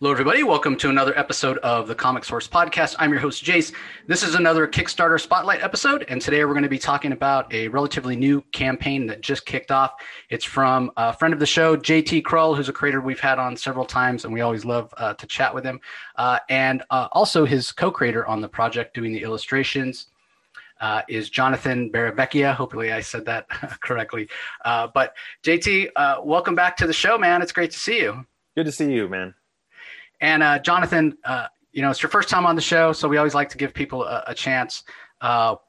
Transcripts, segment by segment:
Hello, everybody. Welcome to another episode of the Comic Source Podcast. I'm your host, Jace. This is another Kickstarter Spotlight episode, and today we're going to be talking about a relatively new campaign that just kicked off. It's from a friend of the show, JT Krull, who's a creator we've had on several times, and we always love to chat with him, and also his co-creator on the project doing the illustrations. Is Jonathan Baravecchia. Hopefully I said that correctly. But JT, welcome back to the show, man. It's great to see you. Good to see you, man. And Jonathan, it's your first time on the show, so we always like to give people a chance. Are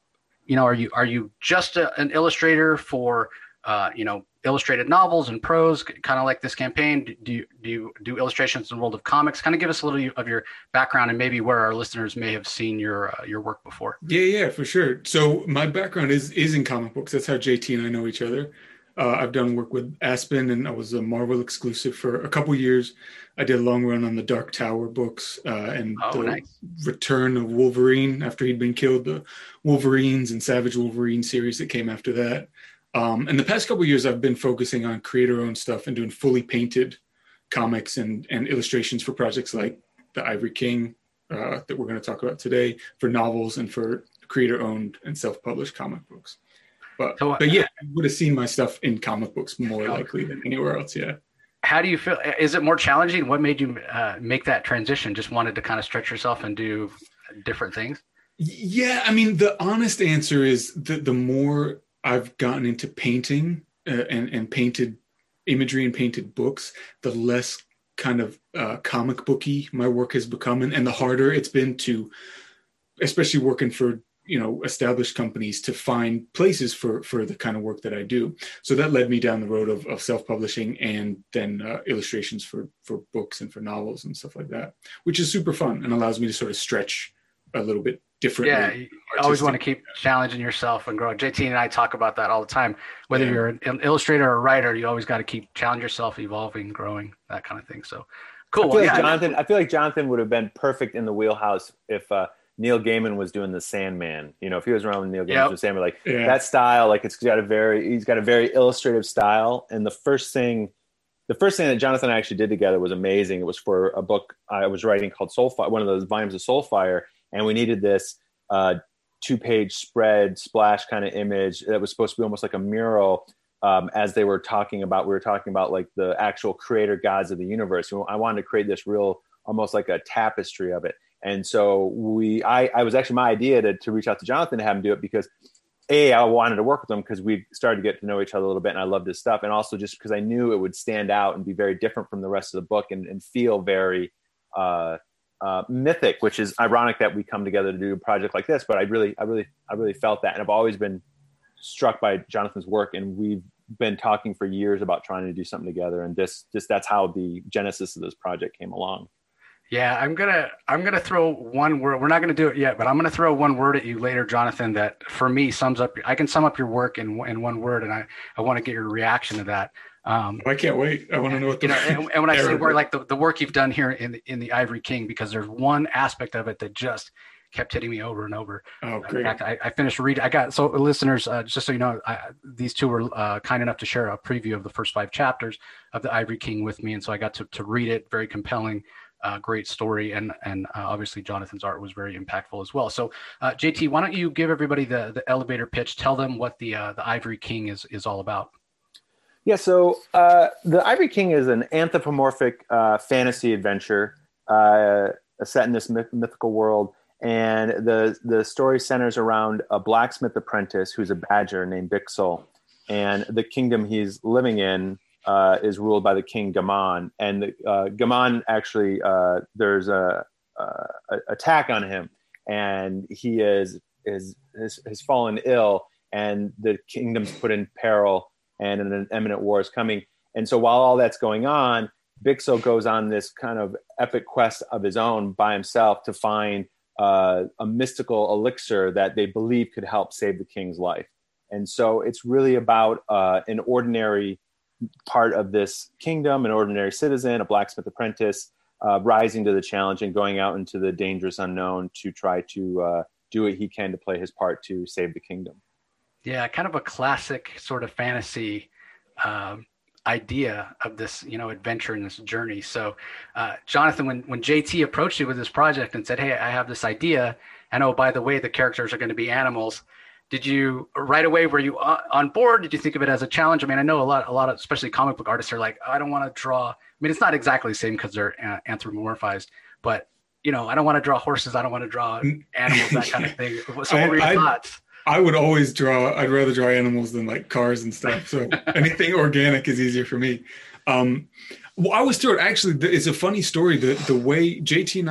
you just an illustrator for illustrated novels and prose, kind of like this campaign? Do you do illustrations in the world of comics? Kind of give us a little of your background and maybe where our listeners may have seen your work before. Yeah, for sure. So my background is in comic books. That's how JT and I know each other. I've done work with Aspen, and I was a Marvel exclusive for a couple years. I did a long run on the Dark Tower books and nice. Return of Wolverine after he'd been killed, the Wolverines and Savage Wolverine series that came after that. And the past couple of years, I've been focusing on creator-owned stuff and doing fully painted comics and illustrations for projects like The Ivory King that we're going to talk about today, for novels and for creator-owned and self-published comic books. But yeah, I would have seen my stuff in comic books more likely than anywhere else, yeah. How do you feel? Is it more challenging? What made you make that transition? Just wanted to kind of stretch yourself and do different things? Yeah, I mean, the honest answer is the more I've gotten into painting and painted imagery and painted books, the less kind of comic booky my work has become, and the harder it's been to, especially working for established companies, to find places for the kind of work that I do. So that led me down the road of self-publishing and then illustrations for books and for novels and stuff like that, which is super fun and allows me to sort of stretch a little bit differently. Yeah, you always want to keep challenging yourself and growing. JT and I talk about that all the time. Whether you're an illustrator or a writer, you always got to keep challenging yourself, evolving, growing, that kind of thing. So cool. I feel like Jonathan would have been perfect in the wheelhouse if Neil Gaiman was doing the Sandman. If he was around when Neil Gaiman was Sandman, that style, he's got a very illustrative style. And the first thing that Jonathan and I actually did together was amazing. It was for a book I was writing called Soulfire, one of those volumes of Soulfire, and we needed this 2-page spread splash kind of image that was supposed to be almost like a mural. As we were talking about like the actual creator gods of the universe. I wanted to create this real, almost like a tapestry of it. And so I was actually my idea to reach out to Jonathan to have him do it because I wanted to work with him because we started to get to know each other a little bit and I loved his stuff. And also just because I knew it would stand out and be very different from the rest of the book and feel very mythic, which is ironic that we come together to do a project like this. But I really felt that. And I've always been struck by Jonathan's work, and we've been talking for years about trying to do something together. And that's how the genesis of this project came along. Yeah, I'm gonna throw one word. We're not gonna do it yet, but I'm gonna throw one word at you later, Jonathan, that for me sums up. I can sum up your work in one word, and I want to get your reaction to that. I can't wait. I want to know what and when I say word, like the work you've done here in the Ivory King, because there's one aspect of it that just kept hitting me over and over. Oh, great. In fact, I finished reading. So listeners, just so you know, these two were kind enough to share a preview of the first 5 chapters of the Ivory King with me, and so I got to read it. Very compelling. Great story, and obviously Jonathan's art was very impactful as well. So JT, why don't you give everybody the elevator pitch? Tell them what the Ivory King is all about. Yeah, so the Ivory King is an anthropomorphic fantasy adventure set in this mythical world, and the story centers around a blacksmith apprentice who's a badger named Bixel, and the kingdom he's living in is ruled by the king Gaman, and Gaman actually there's a attack on him, and he has fallen ill, and the kingdom's put in peril, and an imminent war is coming. And so while all that's going on, Bixel goes on this kind of epic quest of his own by himself to find a mystical elixir that they believe could help save the king's life. And so it's really about an ordinary part of this kingdom, an ordinary citizen, a blacksmith apprentice, rising to the challenge and going out into the dangerous unknown to try to do what he can to play his part to save the kingdom. Yeah, kind of a classic sort of fantasy idea of this, adventure and this journey. So, Jonathan, when JT approached you with this project and said, "Hey, I have this idea, and oh, by the way, the characters are going to be animals," did you right away, were you on board? Did you think of it as a challenge? I mean, I know a lot of, especially comic book artists are like, I don't want to draw. I mean, it's not exactly the same because they're anthropomorphized, but I don't want to draw horses. I don't want to draw animals, that kind of thing. So what were your thoughts? I'd rather draw animals than like cars and stuff. So anything organic is easier for me. Well, I was thrilled. Actually, it's a funny story. The way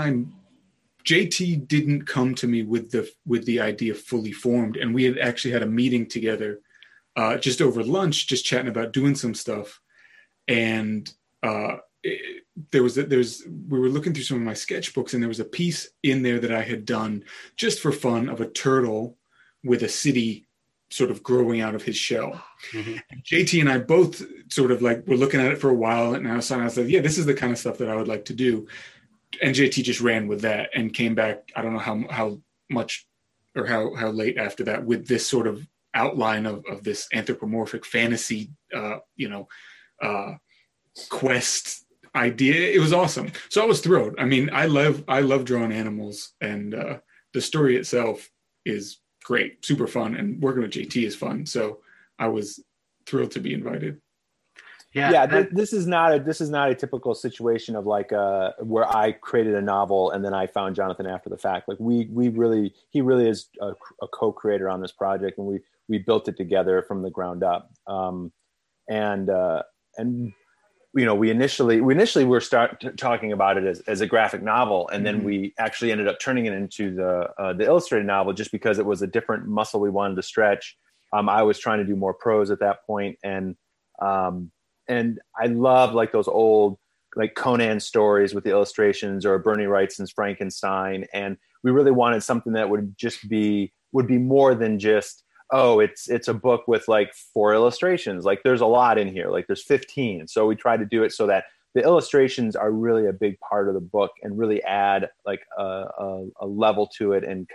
JT didn't come to me with the idea fully formed, and we had actually had a meeting together, just over lunch, just chatting about doing some stuff, and we were looking through some of my sketchbooks, and there was a piece in there that I had done just for fun of a turtle with a city sort of growing out of his shell. Mm-hmm. JT and I both sort of like were looking at it for a while, and I said, yeah, this is the kind of stuff that I would like to do. And JT just ran with that and came back, I don't know how much or how late after that, with this sort of outline of this anthropomorphic fantasy, quest idea. It was awesome. So I was thrilled. I mean, I love drawing animals, and the story itself is great, super fun, and working with JT is fun. So I was thrilled to be invited. This is not a typical situation of like where I created a novel and then I found Jonathan after the fact. Like he really is a co-creator on this project, and we built it together from the ground up. We initially were talking about it as a graphic novel, and then we actually ended up turning it into the illustrated novel just because it was a different muscle we wanted to stretch. I was trying to do more prose at that point, and I love like those old like Conan stories with the illustrations, or Bernie Wrightson's Frankenstein, and we really wanted something that would be more than just, oh, it's a book with like 4 illustrations. Like there's a lot in here, like there's 15. So we tried to do it so that the illustrations are really a big part of the book and really add like a level to it, and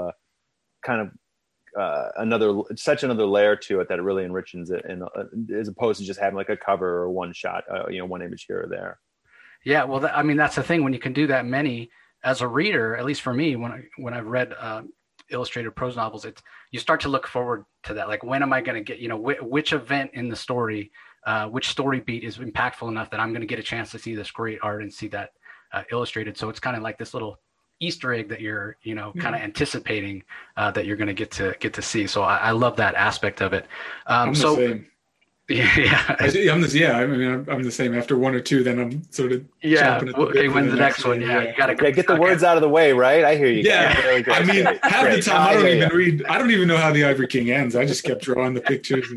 another layer to it that really enriches it, and as opposed to just having like a cover or one shot, one image here or there. Yeah, well, that's the thing. When you can do that many as a reader, at least for me, when I've read illustrated prose novels, you start to look forward to that. Like, when am I going to get, which event in the story, which story beat is impactful enough that I'm going to get a chance to see this great art and see that illustrated. So it's kind of like this little Easter egg that you're, kind of anticipating that you're going to get to see. So I love that aspect of it. I'm the same. Yeah. I'm the same. After 1 or 2, then I'm sort of okay, when's the next one? Yeah, you gotta get the words out of the way, right? I hear you. Yeah, I mean, half the time I don't even read. I don't even know how the Ivory King ends. I just kept drawing the pictures.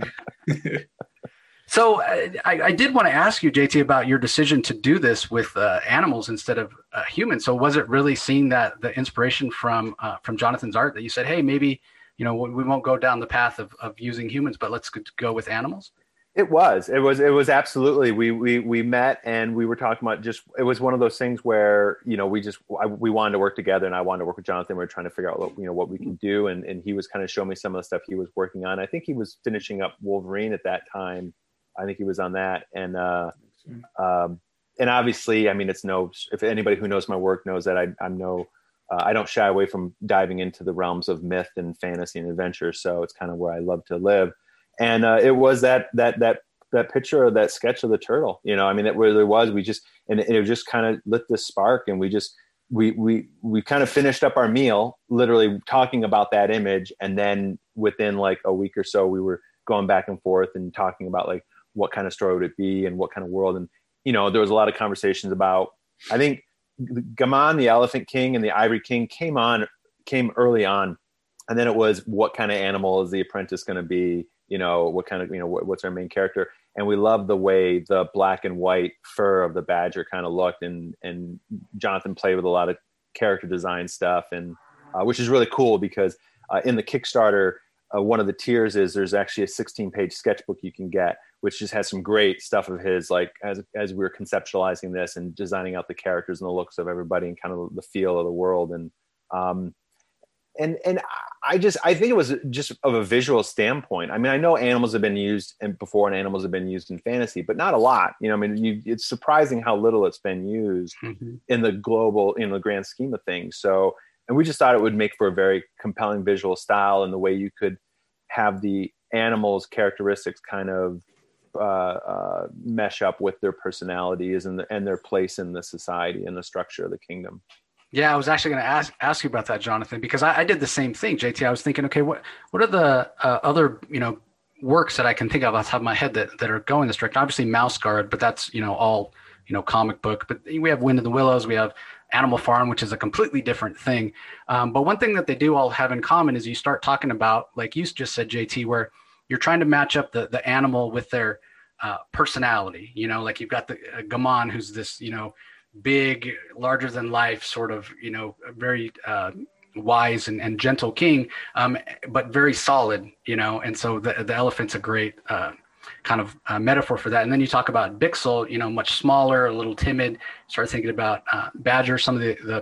So I did want to ask you, JT, about your decision to do this with animals instead of humans. So was it really seeing that the inspiration from Jonathan's art that you said, hey, maybe we won't go down the path of using humans, but let's go with animals? It was absolutely. We met and we were talking about it was one of those things where, we wanted to work together, and I wanted to work with Jonathan. We were trying to figure out what we can do. And he was kind of showing me some of the stuff he was working on. I think he was finishing up Wolverine at that time. I think he was on that. And obviously, I mean, if anybody who knows my work knows that I don't shy away from diving into the realms of myth and fantasy and adventure. So it's kind of where I love to live. And it was that picture of that sketch of the turtle, it really was. It just kind of lit this spark, and we kind of finished up our meal, literally talking about that image. And then within like a week or so, we were going back and forth and talking about like, what kind of story would it be and what kind of world. And, there was a lot of conversations about, I think Gaman, the Elephant King, and the Ivory King came came early on. And then it was, what kind of animal is the apprentice going to be? What kind of, what's our main character? And we love the way the black and white fur of the badger kind of looked. And Jonathan played with a lot of character design stuff, and which is really cool because in the Kickstarter, one of the tiers is there's actually a 16-page sketchbook you can get, which just has some great stuff of his, like as we were conceptualizing this and designing out the characters and the looks of everybody and kind of the feel of the world. and I think it was just of a visual standpoint. I mean, I know animals have been used before, and animals have been used in fantasy, but not a lot. I mean, it's surprising how little it's been used in the global, the grand scheme of things. So, and we just thought it would make for a very compelling visual style, and the way you could have the animals' characteristics kind of mesh up with their personalities and their place in the society and the structure of the kingdom. Yeah, I was actually going to ask you about that, Jonathan, because I did the same thing, JT. I was thinking, okay, what are the other works that I can think of off the top of my head that are going this direction? Obviously, Mouse Guard, but that's all comic book. But we have Wind in the Willows, we have Animal Farm, which is a completely different thing. But one thing that they do all have in common is you start talking about, like you just said, JT, where you're trying to match up the animal with their personality. Like you've got the Gaman, who's this big, larger than life sort of, very wise and gentle king, but very solid, and so the elephant's a great kind of metaphor for that. And then you talk about Bixel, much smaller, a little timid. Start thinking about Badger. Some of the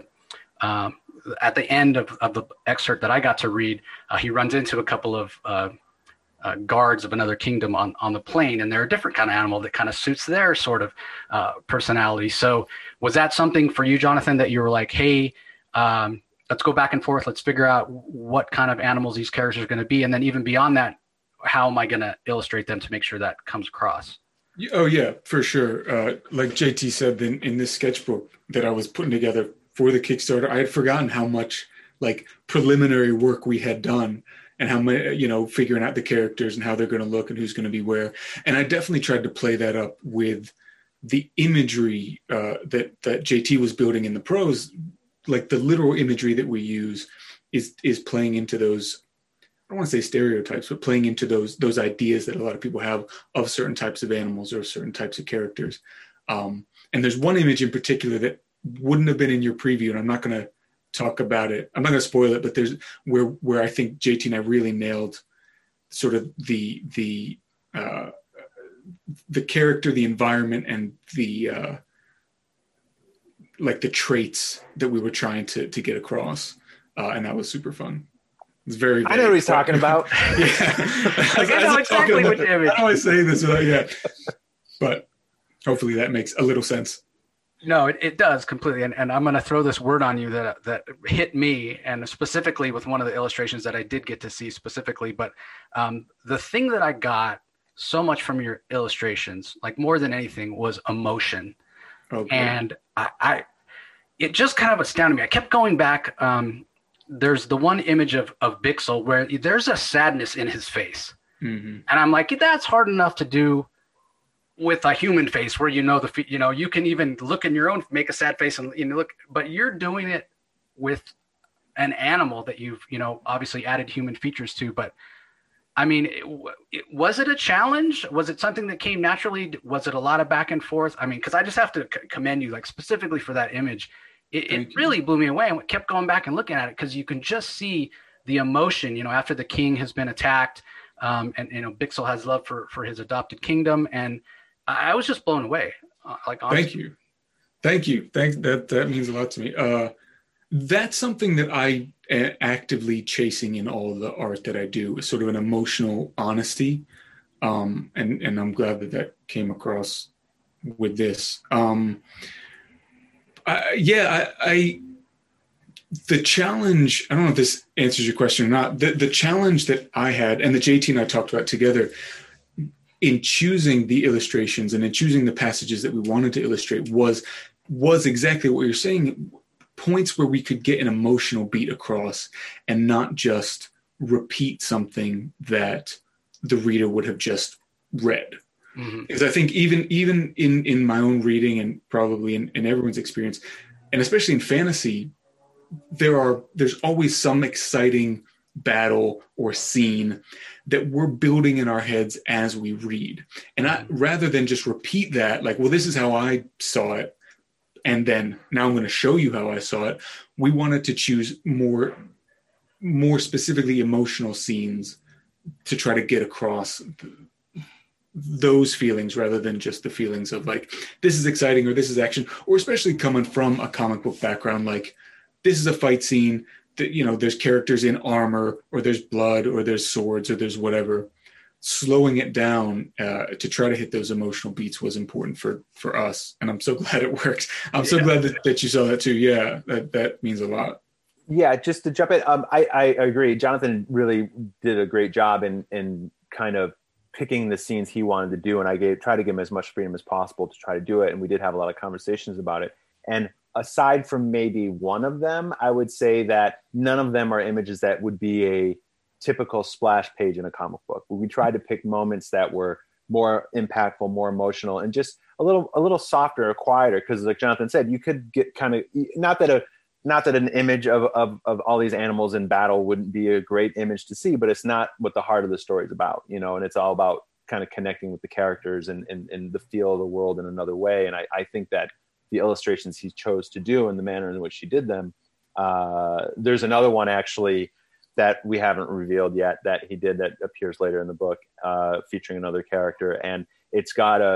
at the end of the excerpt that I got to read, he runs into a couple of guards of another kingdom on the plain, and they're a different kind of animal that kind of suits their sort of personality. So was that something for you, Jonathan, that you were like, hey, let's go back and forth, let's figure out what kind of animals these characters are going to be, and then even beyond that, how am I going to illustrate them to make sure that comes across? Oh yeah, for sure. Like JT said, in this sketchbook that I was putting together for the Kickstarter, I had forgotten how much like preliminary work we had done, and how many, figuring out the characters and how they're going to look and who's going to be where. And I definitely tried to play that up with the imagery that JT was building in the prose. Like the literal imagery that we use is playing into those, I don't want to say stereotypes, but playing into those ideas that a lot of people have of certain types of animals or certain types of characters. And there's one image in particular that wouldn't have been in your preview, and I'm not going to talk about it. I'm not going to spoil it, but there's where I think JT and I really nailed sort of the character, the environment, and the like the traits that we were trying to get across, and that was super fun. It's very. I know what he's talking about. Yeah, I know exactly what image. How do I say this? But hopefully that makes a little sense. No, it does completely. And I'm going to throw this word on you that hit me, and specifically with one of the illustrations that I did get to see specifically. But the thing that I got so much from your illustrations, like more than anything, was emotion. Okay. And it just kind of astounded me. I kept going back. There's the one image of Bixel where there's a sadness in his face. Mm-hmm. And I'm like, that's hard enough to do with a human face, where you can even look in your own, make a sad face and look, but you're doing it with an animal that you've obviously added human features to. But I mean, was it a challenge? Was it something that came naturally? Was it a lot of back and forth? I mean, because I just have to commend you, like specifically for that image. It really blew me away, and kept going back and looking at it, because you can just see the emotion, after the king has been attacked, and Bixel has love for his adopted kingdom, and I was just blown away. Like, honestly. Thank you. That means a lot to me. That's something that I am actively chasing in all of the art that I do, is sort of an emotional honesty. And I'm glad that came across with this. The challenge, I don't know if this answers your question or not. The challenge that I had, and that JT and I talked about together, in choosing the illustrations and in choosing the passages that we wanted to illustrate was exactly what you're saying, points where we could get an emotional beat across and not just repeat something that the reader would have just read. Mm-hmm. Because I think even in my own reading, and probably in everyone's experience, and especially in fantasy, there's always some exciting battle or scene that we're building in our heads as we read. And rather than just repeat that, like, well, this is how I saw it, and then now I'm going to show you how I saw it, we wanted to choose more specifically emotional scenes to try to get across those feelings, rather than just the feelings of like, this is exciting or this is action, or especially coming from a comic book background, like, this is a fight scene, there's characters in armor, or there's blood, or there's swords, or there's whatever. Slowing it down to try to hit those emotional beats was important for us, and I'm so glad it works. I'm so glad that you saw that too. Yeah, that means a lot. Yeah, just to jump in, I agree. Jonathan really did a great job in kind of picking the scenes he wanted to do, and I tried to give him as much freedom as possible to try to do it, and we did have a lot of conversations about it. And aside from maybe one of them, I would say that none of them are images that would be a typical splash page in a comic book. We tried to pick moments that were more impactful, more emotional, and just a little softer or quieter. Because, like Jonathan said, you could get kind of not that an image of all these animals in battle wouldn't be a great image to see, but it's not what the heart of the story is about, and it's all about kind of connecting with the characters and the feel of the world in another way. And I think that the illustrations he chose to do and the manner in which he did them, there's another one actually that we haven't revealed yet that he did that appears later in the book, featuring another character, and it's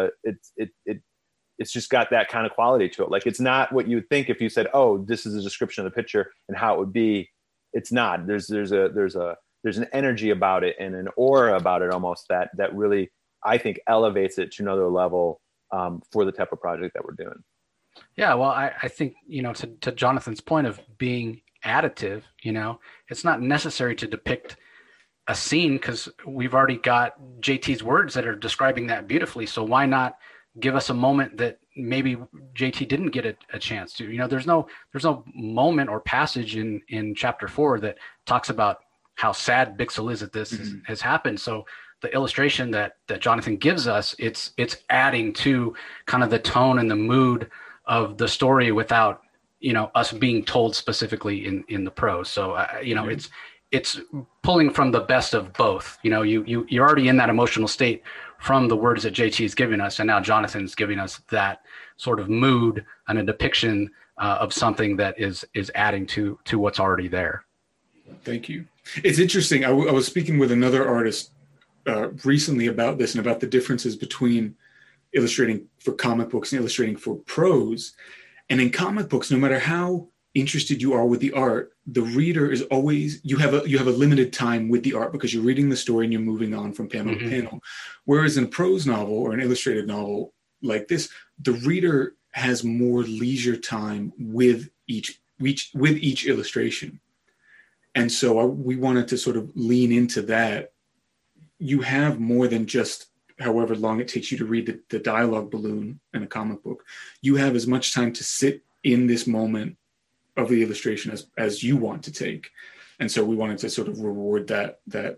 just got that kind of quality to it. Like, it's not what you would think if you said, "Oh, this is a description of the picture and how it would be." It's not. There's an energy about it and an aura about it almost that really, I think, elevates it to another level for the type of project that we're doing. Yeah, well, I think, to Jonathan's point of being additive, it's not necessary to depict a scene because we've already got JT's words that are describing that beautifully. So why not give us a moment that maybe JT didn't get a chance to? There's no moment or passage in chapter 4 that talks about how sad Bixel is that this has happened. So the illustration that Jonathan gives us, it's adding to kind of the tone and the mood of the story without us being told specifically in the prose. So it's pulling from the best of both. You're already in that emotional state from the words that JT is giving us, and now Jonathan's giving us that sort of mood and a depiction of something that is adding to what's already there. Thank you. It's interesting. I was speaking with another artist recently about this and about the differences between illustrating for comic books and illustrating for prose. And in comic books, no matter how interested you are with the art, the reader is always, you have a limited time with the art because you're reading the story and you're moving on from panel to panel. Whereas in a prose novel or an illustrated novel like this, the reader has more leisure time with each illustration. And so we wanted to sort of lean into that. You have more than just however long it takes you to read the dialogue balloon in a comic book. You have as much time to sit in this moment of the illustration as you want to take. And so we wanted to sort of reward that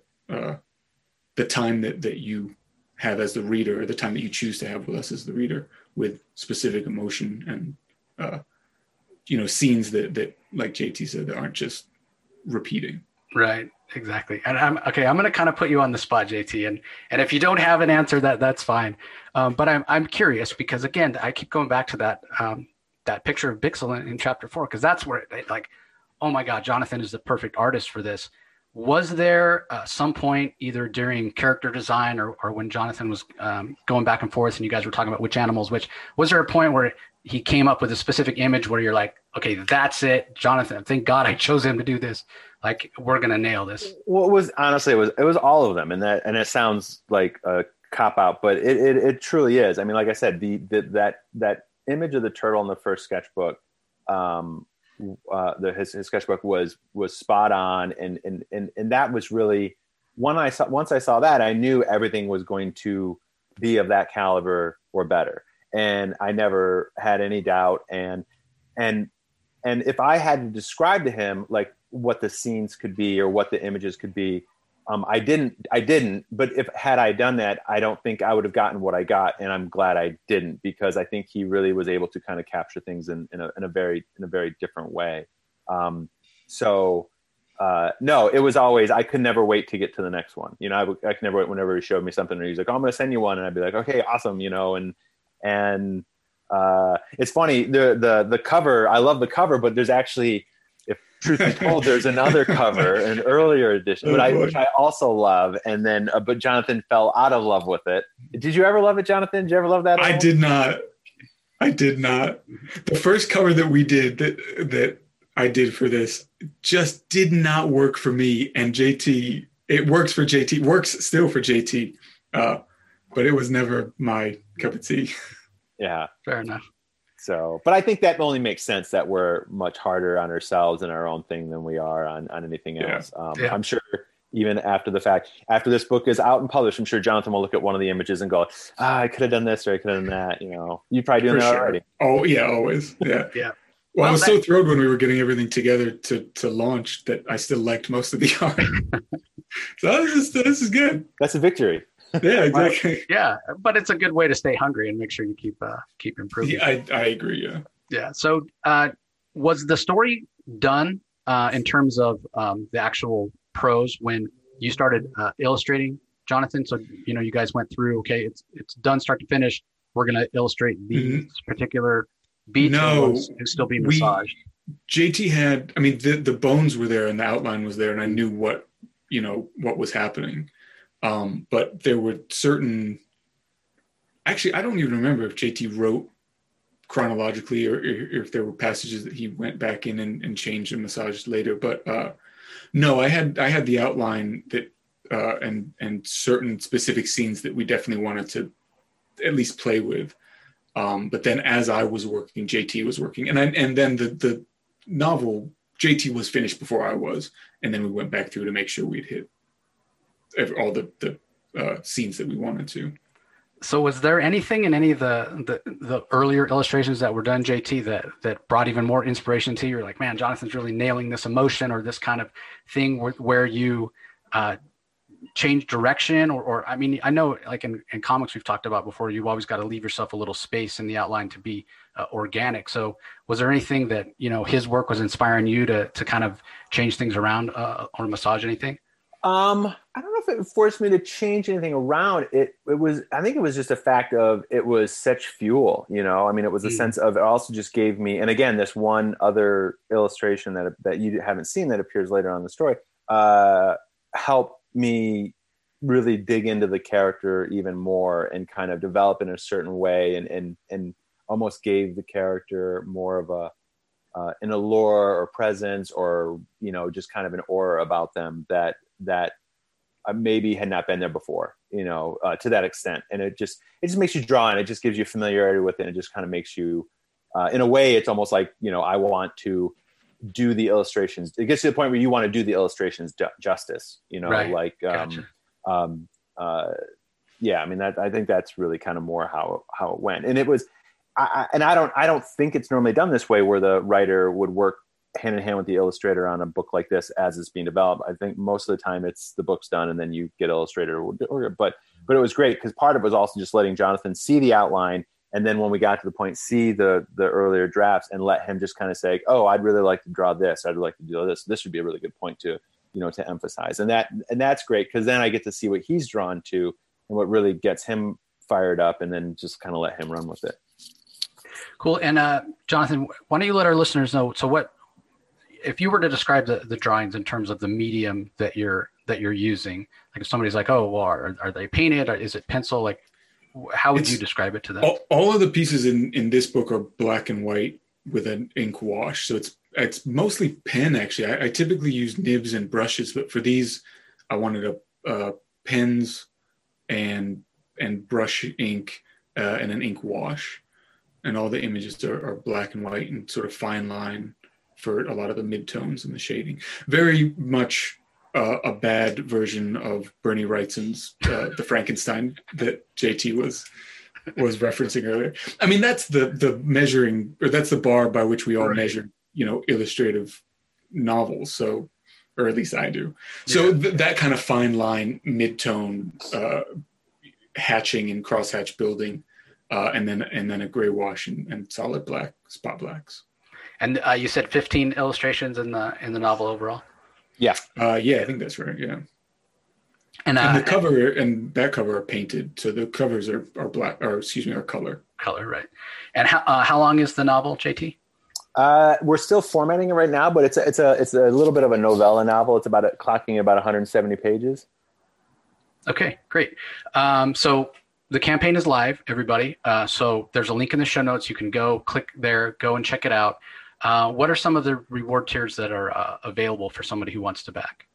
the time that you have as the reader, or the time that you choose to have with us as the reader, with specific emotion and scenes that like JT said, that aren't just repeating. Right. Exactly. And I'm going to kind of put you on the spot, JT, and if you don't have an answer, that's fine. But I'm curious because, again, I keep going back to that picture of Bixel in chapter 4, because that's where it, like, oh my God, Jonathan is the perfect artist for this. Was there some point either during character design or when Jonathan was going back and forth and you guys were talking about which animals, was there a point where he came up with a specific image where you're like, okay, that's it, Jonathan, thank God I chose him to do this. Like, we're going to nail this. Well, it was all of them. And it sounds like a cop out, but it truly is. I mean, like I said, that image of the turtle in the first sketchbook, his sketchbook was spot on. And that was really, once I saw that, I knew everything was going to be of that caliber or better. And I never had any doubt. And if I had to describe to him, like, what the scenes could be or what the images could be, I didn't, but had I done that, I don't think I would have gotten what I got. And I'm glad I didn't, because I think he really was able to kind of capture things in a very different way. No, it was always, I could never wait to get to the next one. I could never wait whenever he showed me something and he's like, oh, I'm going to send you one. And I'd be like, okay, awesome. And it's funny, the cover, I love the cover, but there's actually, if truth be told, there's another cover, an earlier edition, which I also love. And then, but Jonathan fell out of love with it. Did you ever love it, Jonathan? Did you ever love that? I did not. The first cover that we did that I did for this just did not work for me. And JT, it works for JT, works still for JT, but it was never my cup of tea. Yeah, fair enough. So, but I think that only makes sense that we're much harder on ourselves and our own thing than we are on anything else. I'm sure even after the fact, after this book is out and published, I'm sure Jonathan will look at one of the images and go, I could have done this or I could have done that. You know, you're probably doing that already. Oh yeah, always. Yeah. Yeah. Well, I was so thrilled when we were getting everything together to launch that I still liked most of the art. So this is good. That's a victory. Yeah, exactly. Yeah, but it's a good way to stay hungry and make sure you keep improving. Yeah, I agree. Yeah. Yeah. So, was the story done in terms of the actual prose when you started illustrating, Jonathan? So you guys went through. Okay, it's done, start to finish. We're going to illustrate these particular beats. No, it's still being massaged. JT had. I mean, the bones were there and the outline was there, and I knew what was happening. But there were certain, actually, I don't even remember if JT wrote chronologically or if there were passages that he went back in and changed and massaged later. But no, I had the outline that and certain specific scenes that we definitely wanted to at least play with. But then as I was working, JT was working, and then the novel, JT was finished before I was, and then we went back through to make sure we'd hit all the scenes that we wanted to. So was there anything in any of the earlier illustrations that were done, JT, that brought even more inspiration to you? You're like, man, Jonathan's really nailing this emotion or this kind of thing where you change direction or I mean, I know like in comics we've talked about before, you've always got to leave yourself a little space in the outline to be organic. So was there anything that, his work was inspiring you to kind of change things around or massage anything? I don't know if it forced me to change anything around. It was, I think it was just a fact of it was such fuel, I mean, it was a sense of, it also just gave me, and again, this one other illustration that you haven't seen that appears later on in the story, helped me really dig into the character even more and kind of develop in a certain way and almost gave the character more of an allure or presence or, just kind of an aura about them that maybe had not been there before, to that extent. And it just makes you draw and it just gives you familiarity with it. And it just kind of makes you, in a way, it's almost like, I want to do the illustrations. It gets to the point where you want to do the illustrations justice, right. Like, Gotcha. Yeah, I mean, I think that's really kind of more how it went. And it was, I don't think it's normally done this way where the writer would work hand in hand with the illustrator on a book like this as it's being developed. I think most of the time it's the book's done and then you get illustrator. But it was great because part of it was also just letting Jonathan see the outline. And then when we got to the point, see the earlier drafts and let him just kind of say, oh, I'd really like to draw this. I'd like to do this. This would be a really good point to emphasize. And that's great because then I get to see what he's drawn to and what really gets him fired up and then just kind of let him run with it. Cool. And Jonathan, why don't you let our listeners know, so what, if you were to describe the drawings in terms of the medium that you're using, like if somebody's like, oh, well, are they painted or is it pencil? Like, how would you describe it to them? All of the pieces in this book are black and white with an ink wash. So it's mostly pen, actually. I typically use nibs and brushes, but for these, I wanted pens and brush ink and an ink wash. And all the images are black and white and sort of fine line for a lot of the midtones and the shading. Very much a bad version of Bernie Wrightson's The Frankenstein that JT was referencing earlier. I mean, that's the measuring, or that's the bar by which we all measure, illustrative novels. So, or at least I do. Yeah. So that kind of fine line, midtone, hatching and crosshatch building, and then a gray wash and solid black, spot blacks. And you said 15 illustrations in the novel overall? Yeah. Yeah, I think that's right. Yeah. And the cover and that cover are painted. So the covers are black, or excuse me, are color. Color, right. And how long is the novel, JT? We're still formatting it right now, but it's a little bit of a novella novel. It's clocking about 170 pages. Okay, great. So the campaign is live, everybody. So there's a link in the show notes. You can click there, go and check it out. What are some of the reward tiers that are available for somebody who wants to back?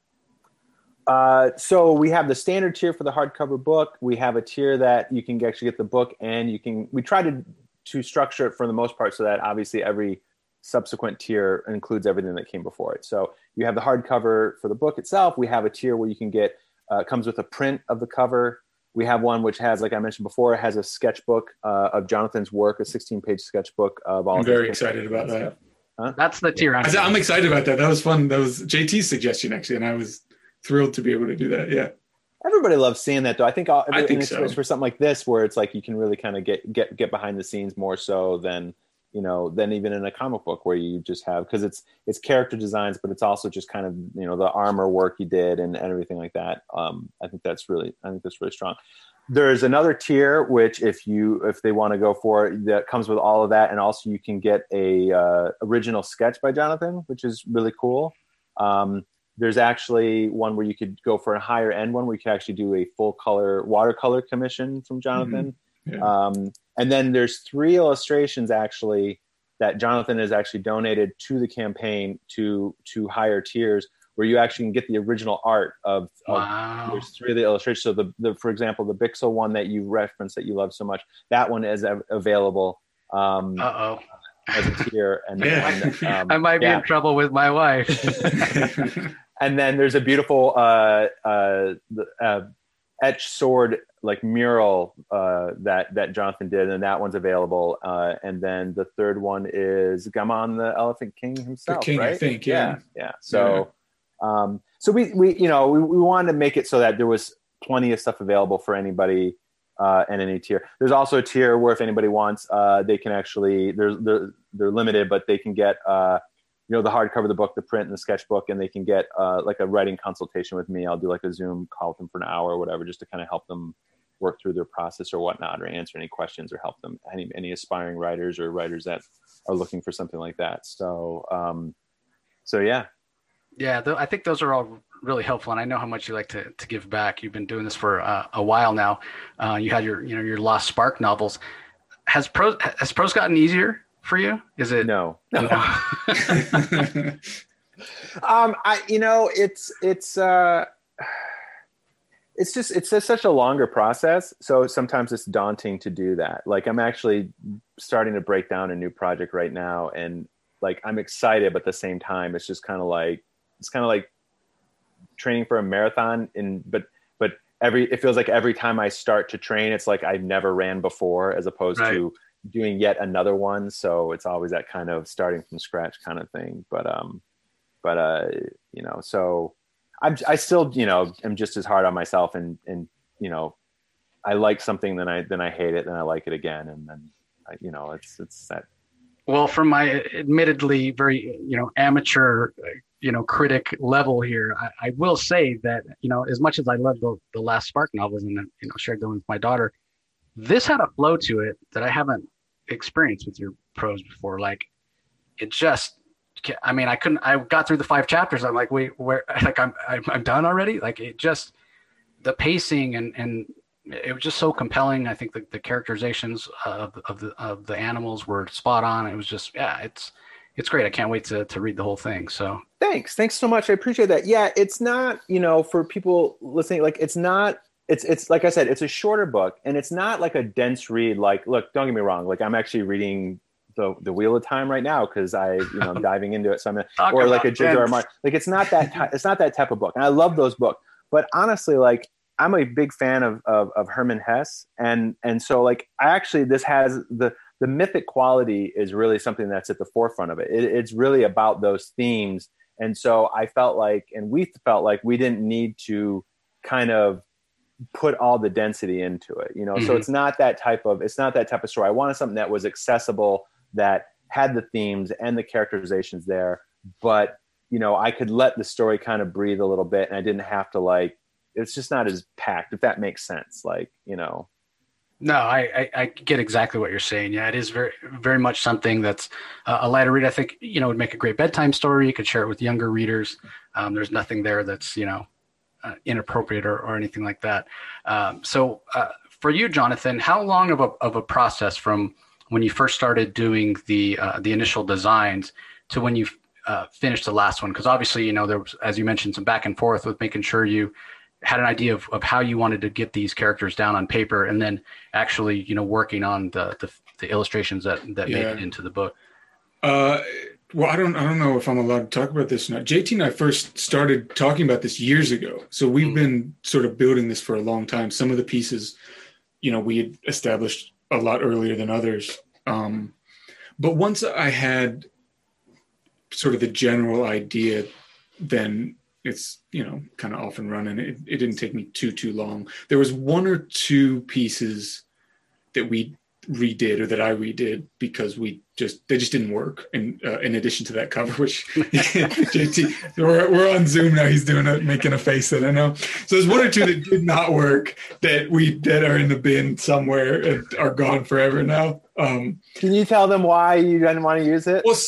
So we have the standard tier for the hardcover book. We have a tier that you can actually get the book, and we try to structure it for the most part so that obviously every subsequent tier includes everything that came before it. So you have the hardcover for the book itself. We have a tier where you can get, comes with a print of the cover. We have one which has, like I mentioned before, it has a sketchbook of Jonathan's work, a 16-page sketchbook of all. I'm very excited about that. Huh? That's the tier. I'm excited about that. That was fun. That was JT's suggestion, actually, and I was thrilled to be able to do that. Yeah. Everybody loves seeing that, though. I think so. It's for something like this, where it's like you can really kind of get behind the scenes more so than even in a comic book where you just have, because it's character designs, but it's also just kind of the armor work you did and everything like that. I think that's really strong. There's another tier which if they want to go for it, that comes with all of that, and also you can get a original sketch by Jonathan, which is really cool. There's actually one where you could go for a higher end one where you could actually do a full color watercolor commission from Jonathan. Mm-hmm. Yeah. And then there's 3 illustrations actually that Jonathan has actually donated to the campaign to higher tiers, where you actually can get the original art of wow. There's 3 of the illustrations. So the for example, the Bixel one that you referenced that you love so much, that one is available. As a tier, and I might be in trouble with my wife. And then there's a beautiful etched sword like mural that Jonathan did, and that one's available. And then the third one is Gaman the Elephant King himself, the king, right? I think, yeah. So, so we wanted to make it so that there was plenty of stuff available for anybody. And any tier. There's also a tier where if anybody wants, they can actually they're limited, but they can get the hardcover of the book, the print, and the sketchbook, and they can get like a writing consultation with me. I'll do like a Zoom call with them for an hour or whatever, just to kind of help them work through their process or whatnot, or answer any questions or help them any aspiring writers or writers that are looking for something like that. So yeah. Yeah, I think those are all really helpful, and I know how much you like to give back. You've been doing this for a while now. You had your Lost Spark novels. Has prose gotten easier for you? Is it? No. It's just such a longer process. So sometimes it's daunting to do that. Like I'm actually starting to break down a new project right now, and like I'm excited, but at the same time, it's just kind of like training for a marathon. But it feels like every time I start to train, it's like I've never ran before, as opposed to doing yet another one. So it's always that kind of starting from scratch kind of thing. So I still, am just as hard on myself, and I like something, then I hate it, then I like it again. And then, it's that. Well, from my admittedly very, amateur, critic level here, I will say that, as much as I love the Last Spark novels and, shared them with my daughter, this had a flow to it that I haven't experienced with your prose before. Like it just, I got through the 5 chapters. I'm like, wait, where, like, I'm done already. Like it just, the pacing and it was just so compelling. I think the characterizations of the animals were spot on. It was just, it's great. I can't wait to read the whole thing. So thanks so much. I appreciate that. Yeah. It's not, for people listening, like it's not, it's like I said, it's a shorter book, and it's not like a dense read. Like, look, don't get me wrong. Like I'm actually reading the Wheel of Time right now, because I'm diving into it. So or like a George R. R. Martin. Like it's not that type of book. And I love those books, but honestly, like I'm a big fan of Hermann Hesse. And so like, this has the mythic quality is really something that's at the forefront of it. It's really about those themes. And so I felt like, and we felt like we didn't need to kind of put all the density into it, Mm-hmm. So it's not that type of story. I wanted something that was accessible, that had the themes and the characterizations there, but I could let the story kind of breathe a little bit, and I didn't have to it's just not as packed, if that makes sense. No, I get exactly what you're saying. Yeah, it is very, very much something that's a lighter read. I think, would make a great bedtime story. You could share it with younger readers. There's nothing there that's, inappropriate or anything like that. So for you, Jonathan, how long of a process from when you first started doing the initial designs to when you finished the last one? Because obviously, you know, there was, as you mentioned, some back and forth with making sure you had an idea of how you wanted to get these characters down on paper, and then actually, you know, working on the illustrations that made it into the book. Well, I don't know if I'm allowed to talk about this or not. JT and I first started talking about this years ago. So we've been sort of building this for a long time. Some of the pieces, you know, we had established a lot earlier than others. But once I had sort of the general idea, then it's, you know, kind of off and running. It didn't take me too long. There was one or two pieces that we redid, or that I redid, because they just didn't work. And in addition to that cover, which JT, we're on Zoom now, he's making a face that I know. So there's one or two that did not work that are in the bin somewhere and are gone forever now. Can you tell them why you didn't want to use it? Well,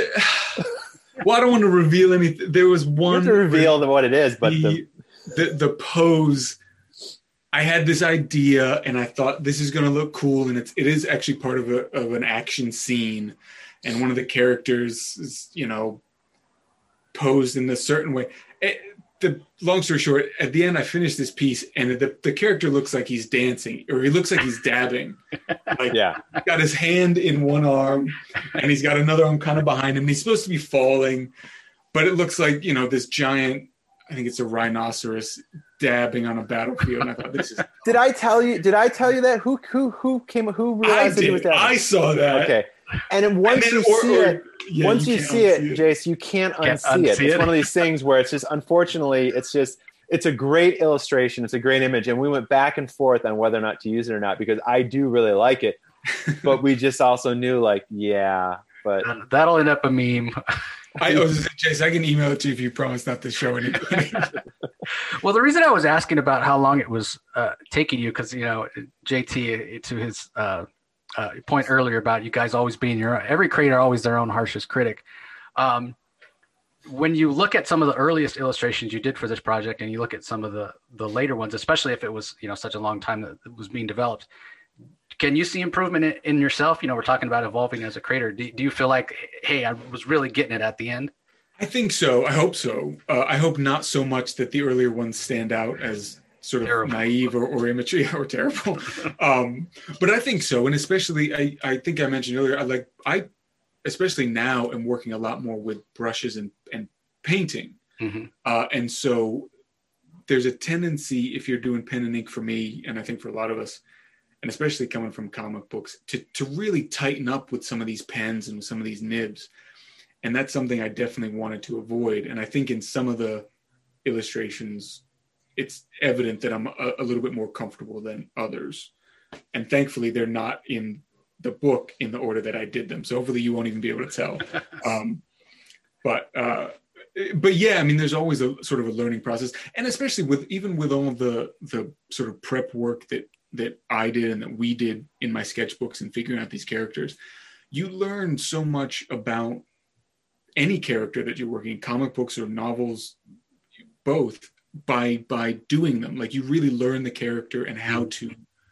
I don't want to reveal anything. There was one. You have to reveal what it is, but the pose. I had this idea, and I thought this is going to look cool, and it is actually part of an action scene, and one of the characters is, you know, posed in a certain way. The long story short, at the end, I finished this piece, and the character looks like he's dancing, or he looks like he's dabbing. Like, yeah, he's got his hand in one arm, and he's got another arm kind of behind him. He's supposed to be falling, but it looks like, you know, this giant, I think it's a rhinoceros, dabbing on a battlefield. And I thought, this is. Did I tell you that? Who realized that he was dabbing? I saw that. Okay. And once you see it, Jace, you can't unsee it. It's one of these things where it's just, unfortunately, it's a great illustration. It's a great image. And we went back and forth on whether or not to use it or not, because I do really like it. But we just also knew, like, yeah, but that'll end up a meme. Jace, I can email it to you if you promise not to show anybody. Well, the reason I was asking about how long it was taking you, because, you know, JT, to his point earlier about you guys always being every creator always their own harshest critic. When you look at some of the earliest illustrations you did for this project, and you look at some of the later ones, especially if it was, you know, such a long time that it was being developed, can you see improvement in yourself? You know, we're talking about evolving as a creator. Do you feel like, hey, I was really getting it at the end? I think so. I hope so. I hope not so much that the earlier ones stand out as sort of terrible, naive or immature or terrible. But I think so. And especially, I think I mentioned earlier, I especially now am working a lot more with brushes and painting. Mm-hmm. And so there's a tendency, if you're doing pen and ink for me, and I think for a lot of us, and especially coming from comic books, to really tighten up with some of these pens and some of these nibs. And that's something I definitely wanted to avoid. And I think in some of the illustrations, it's evident that I'm a little bit more comfortable than others. And thankfully, they're not in the book in the order that I did them. So hopefully you won't even be able to tell. But yeah, I mean, there's always a sort of a learning process. And especially with all of the sort of prep work that I did and that we did in my sketchbooks and figuring out these characters, you learn so much about any character that you're working in, comic books or novels, both, by doing them. Like, you really learn the character and how to,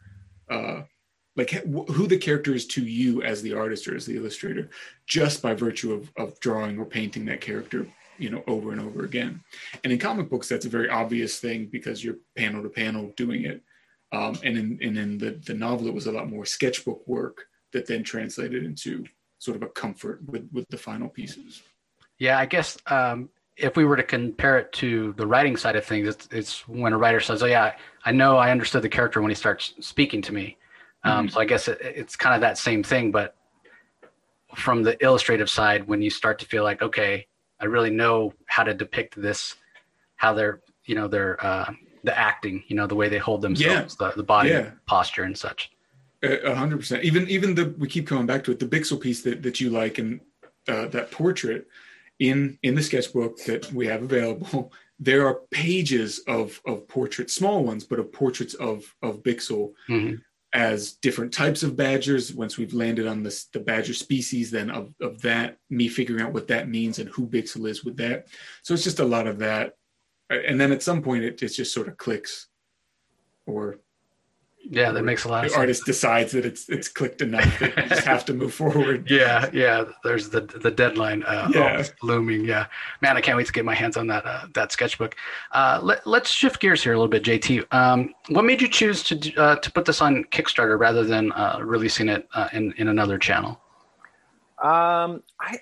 who the character is to you as the artist or as the illustrator, just by virtue of drawing or painting that character, you know, over and over again. And in comic books, that's a very obvious thing because you're panel to panel doing it. And in the novel, it was a lot more sketchbook work that then translated into sort of a comfort with the final pieces. Yeah, I guess if we were to compare it to the writing side of things, it's when a writer says, "Oh yeah, I know I understood the character when he starts speaking to me." So I guess it's kind of that same thing, but from the illustrative side, when you start to feel like, okay, I really know how to depict this, how they're, you know, the acting, you know, the way they hold themselves, the body posture and such. 100%. Even we keep coming back to it. The Bixel piece that you like, and that portrait in the sketchbook that we have available, there are pages of portraits, small ones, but of portraits of Bixel as different types of badgers. Once we've landed on the badger species, then of that, me figuring out what that means and who Bixel is with that. So it's just a lot of that. And then at some point it just sort of clicks, or Yeah, that makes a lot of sense. The artist decides that it's clicked enough that you just have to move forward. Yeah. There's the deadline looming. Yeah, man, I can't wait to get my hands on that sketchbook. Let's shift gears here a little bit, JT. What made you choose to put this on Kickstarter rather than releasing it in another channel? I've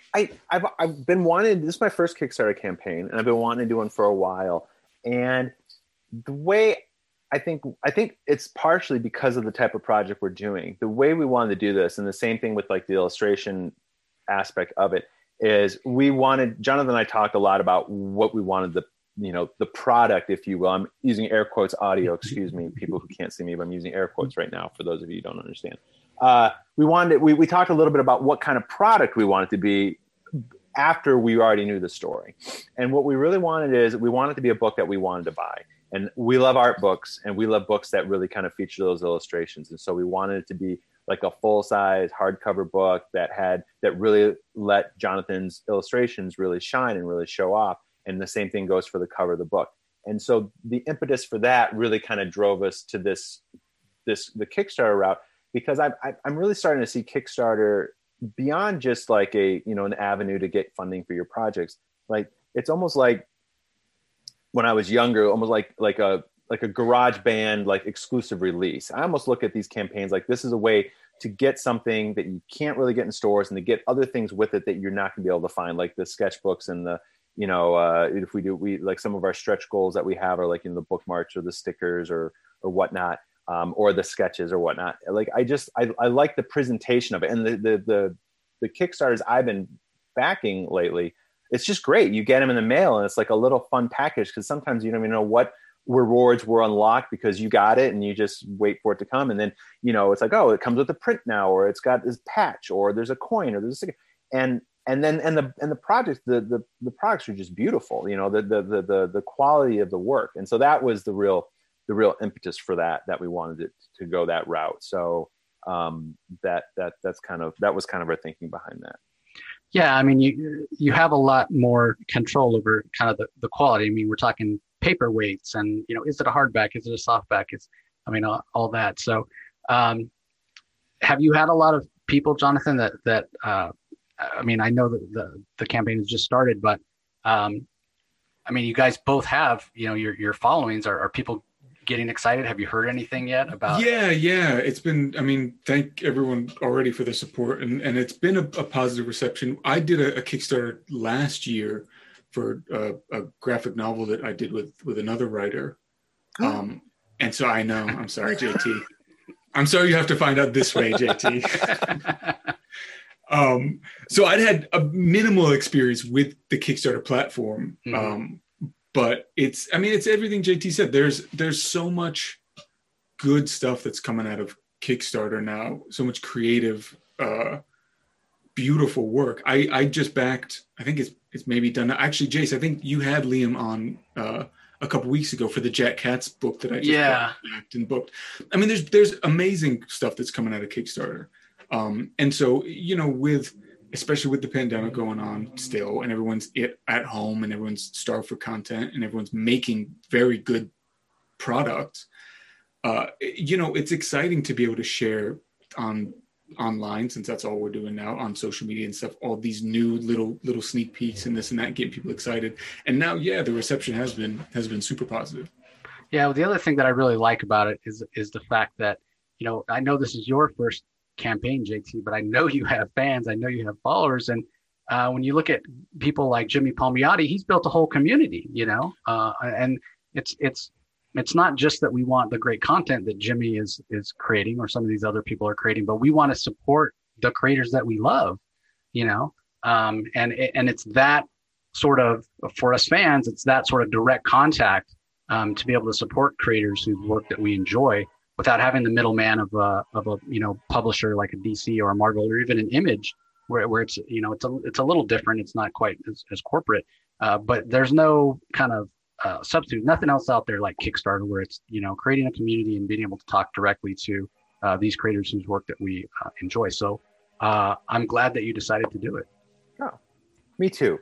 been wanting. This is my first Kickstarter campaign, and I've been wanting to do one for a while. And the way I think it's partially because of the type of project we're doing. The way we wanted to do this, and the same thing with like the illustration aspect of it, is Jonathan and I talked a lot about what we wanted the product, if you will. I'm using air quotes audio, excuse me, people who can't see me, but I'm using air quotes right now for those of you who don't understand. We talked a little bit about what kind of product we wanted to be after we already knew the story. And what we really wanted is we wanted to be a book that we wanted to buy. And we love art books, and we love books that really kind of feature those illustrations. And so we wanted it to be like a full-size hardcover book that really let Jonathan's illustrations really shine and really show off. And the same thing goes for the cover of the book. And so the impetus for that really kind of drove us to the Kickstarter route, because I'm really starting to see Kickstarter beyond just like an avenue to get funding for your projects. Like it's almost like when I was younger, almost like a garage band, like exclusive release. I almost look at these campaigns like this is a way to get something that you can't really get in stores and to get other things with it that you're not gonna be able to find, like the sketchbooks and the, if we like some of our stretch goals that we have are like in the bookmarks or the stickers or whatnot, or the sketches or whatnot. Like I like the presentation of it, and the Kickstarters I've been backing lately, it's just great. You get them in the mail and it's like a little fun package, because sometimes you don't even know what rewards were unlocked because you got it and you just wait for it to come. And then, it's like, oh, it comes with a print now, or it's got this patch, or there's a coin, or there's a sticker. And the projects, the products are just beautiful, the quality of the work. And so that was the real impetus for that we wanted it to go that route. So that was kind of our thinking behind that. Yeah, I mean, you have a lot more control over kind of the quality. I mean, we're talking paperweights, and is it a hardback? Is it a softback? All that. So, have you had a lot of people, Jonathan, that I know that the campaign has just started, but you guys both have your followings. Are people getting excited? Have you heard anything yet about? Yeah. It's been, thank everyone already for the support, and it's been a positive reception. I did a Kickstarter last year for a graphic novel that I did with another writer. And so I know, I'm sorry, JT. I'm sorry you have to find out this way, JT. So I'd had a minimal experience with the Kickstarter platform. Mm-hmm. But it's everything JT said. There's so much good stuff that's coming out of Kickstarter now. So much creative, beautiful work. I just backed, I think it's maybe done. Actually, Jace, I think you had Liam on a couple weeks ago for the Jack Katz book that I just backed and booked. There's amazing stuff that's coming out of Kickstarter. And so, especially with the pandemic going on still, and everyone's at home, and everyone's starved for content, and everyone's making very good products. It's exciting to be able to share online, since that's all we're doing now on social media and stuff, all these new little sneak peeks and this and that, getting people excited. And now, the reception has been super positive. Yeah. Well, the other thing that I really like about it is the fact that, I know this is your first campaign, JT, but I know you have fans, I know you have followers, and when you look at people like Jimmy Palmiotti, he's built a whole community, and it's not just that we want the great content that Jimmy is creating, or some of these other people are creating, but we want to support the creators that we love, and it's that sort of, for us fans, it's that sort of direct contact to be able to support creators whose work that we enjoy, without having the middleman of a publisher like a DC or a Marvel, or even an Image, where it's it's a little different. It's not quite as corporate, but there's no kind of substitute. Nothing else out there like Kickstarter, where it's creating a community and being able to talk directly to these creators whose work that we enjoy. So I'm glad that you decided to do it. Oh, me too.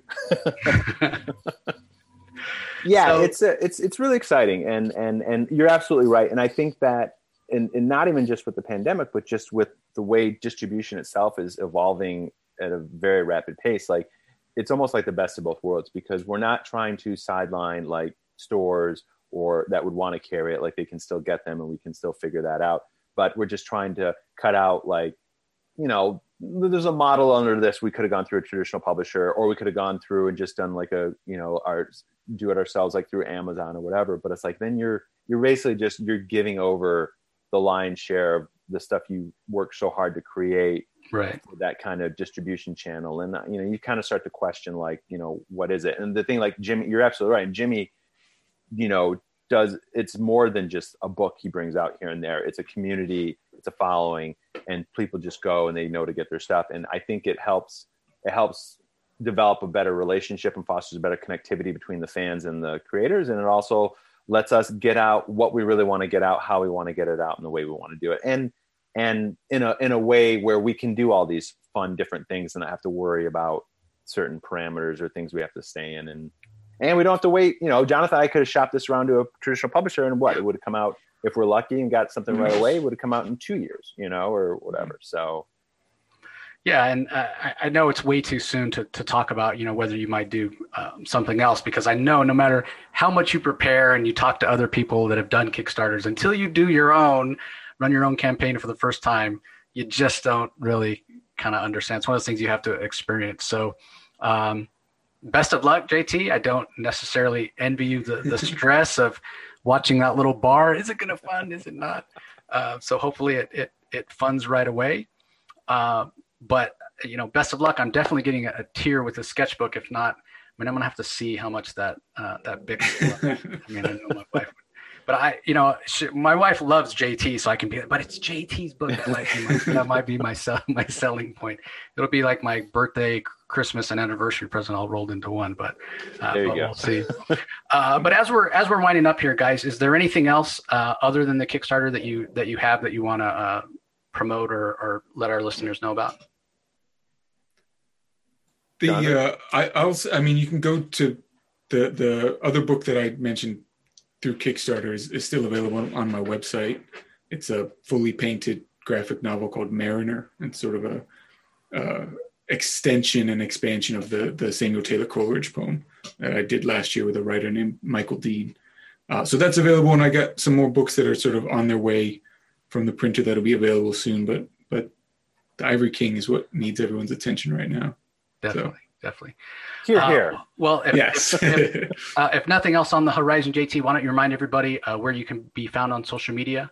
Yeah, so, it's really exciting, and you're absolutely right. And I think that not even just with the pandemic, but just with the way distribution itself is evolving at a very rapid pace. Like, it's almost like the best of both worlds, because we're not trying to sideline like stores or that would want to carry it. Like, they can still get them and we can still figure that out. But we're just trying to cut out, like, you know, there's a model under this. We could have gone through a traditional publisher, or we could have gone through and just done like a, you know, do it ourselves, like through Amazon or whatever. But it's like, then you're basically just, you're giving over the lion's share of the stuff you work so hard to create, right, for that kind of distribution channel. And, you know, you kind of start to question, like, you know, what is it? And the thing, like Jimmy, you're absolutely right. And Jimmy, you know, it's more than just a book he brings out here and there. It's a community, it's a following, and people just go and they know to get their stuff. And I think it helps develop a better relationship and fosters a better connectivity between the fans and the creators. And it also lets us get out what we really want to get out, how we want to get it out, and the way we want to do it. And in a way where we can do all these fun, different things and not have to worry about certain parameters or things we have to stay in. And we don't have to wait. You know, Jonathan, I could have shopped this around to a traditional publisher, and it would have come out, if we're lucky and got something right away, it would have come out in 2 years, you know, or whatever. So. Yeah. And I know it's way too soon to talk about, you know, whether you might do something else, because I know no matter how much you prepare and you talk to other people that have done Kickstarters, until you do run your own campaign for the first time, you just don't really kind of understand. It's one of those things you have to experience. So, best of luck, JT. I don't necessarily envy you the stress of watching that little bar. Is it going to fund? Is it not? So hopefully it funds right away. But, you know, best of luck. I'm definitely getting a tier with the sketchbook. If not, I mean, I'm going to have to see how much that big. I mean, I know my wife would. But my wife loves JT, so I can be like, but it's JT's book. That might be my selling point. It'll be like my birthday, Christmas, and anniversary present all rolled into one. But we'll see. But as we're winding up here, guys, is there anything else other than the Kickstarter that you have that you want to promote or let our listeners know about? I mean, you can go to the other book that I mentioned through Kickstarter is still available on my website. It's a fully painted graphic novel called Mariner. It's sort of a extension and expansion of the Samuel Taylor Coleridge poem that I did last year with a writer named Michael Dean. So that's available, and I got some more books that are sort of on their way from the printer that'll be available soon. But The Ivory King is what needs everyone's attention right now. Definitely. Here. Well, yes. If nothing else on the horizon, JT, why don't you remind everybody where you can be found on social media?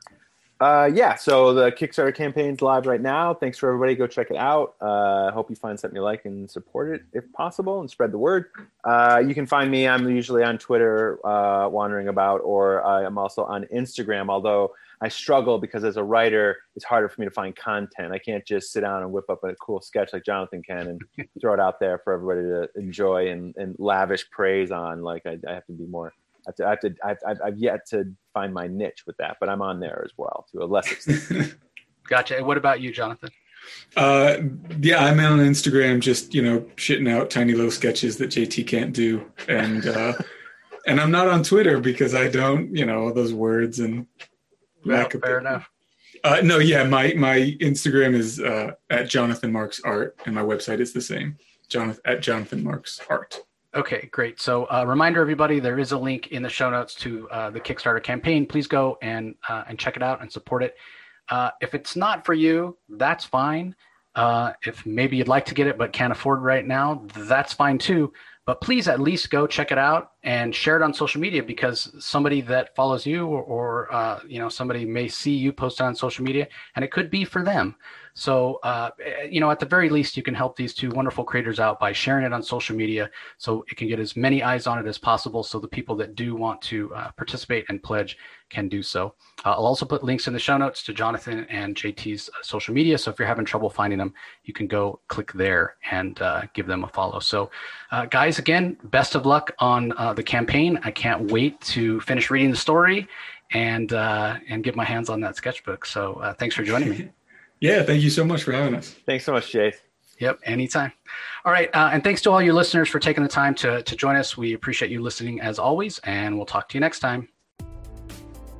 So the Kickstarter campaign's live right now. Thanks for everybody. Go check it out. I hope you find something you like and support it if possible, and spread the word. You can find me. I'm usually on Twitter wandering about, or I am also on Instagram, although I struggle because as a writer, it's harder for me to find content. I can't just sit down and whip up a cool sketch like Jonathan can and throw it out there for everybody to enjoy and lavish praise on. Like I have to be more. I've yet to find my niche with that, but I'm on there as well to a less extent. Gotcha. What about you, Jonathan? I'm on Instagram, just shitting out tiny little sketches that JT can't do, and I'm not on Twitter because I don't, all those words and. Fair enough. My Instagram is at Jonathan Marks Art, and my website is the same, at Jonathan Marks Art. Okay, great. So reminder, everybody, there is a link in the show notes to the Kickstarter campaign. Please go and check it out and support it. If it's not for you, that's fine. If maybe you'd like to get it but can't afford right now, that's fine too. But please at least go check it out and share it on social media, because somebody that follows you or somebody may see you post it on social media, and it could be for them. So, at the very least, you can help these two wonderful creators out by sharing it on social media so it can get as many eyes on it as possible, so the people that do want to participate and pledge can do so. I'll also put links in the show notes to Jonathan and JT's social media. So if you're having trouble finding them, you can go click there and give them a follow. So guys, again, best of luck on the campaign. I can't wait to finish reading the story and get my hands on that sketchbook. So thanks for joining me. Yeah, thank you so much for having us. Thanks so much, Jay. Yep, anytime. All right, and thanks to all your listeners for taking the time to join us. We appreciate you listening as always, and we'll talk to you next time.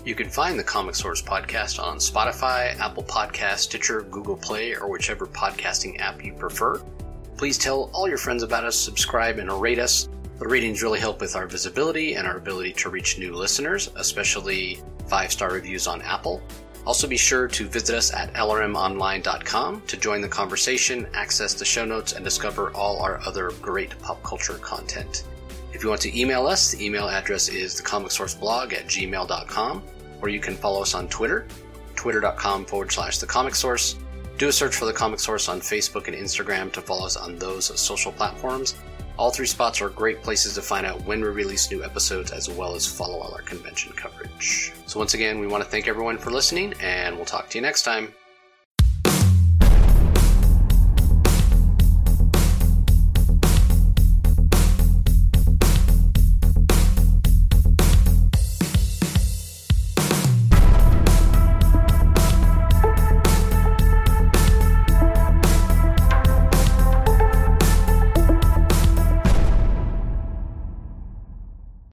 You can find the Comic Source podcast on Spotify, Apple Podcasts, Stitcher, Google Play, or whichever podcasting app you prefer. Please tell all your friends about us, subscribe, and rate us. The ratings really help with our visibility and our ability to reach new listeners, especially 5-star reviews on Apple. Also be sure to visit us at lrmonline.com to join the conversation, access the show notes, and discover all our other great pop culture content. If you want to email us, the email address is thecomicsourceblog@gmail.com, or you can follow us on Twitter, twitter.com/thecomicsource. Do a search for The Comic Source on Facebook and Instagram to follow us on those social platforms. All 3 spots are great places to find out when we release new episodes, as well as follow all our convention coverage. So once again, we want to thank everyone for listening, and we'll talk to you next time.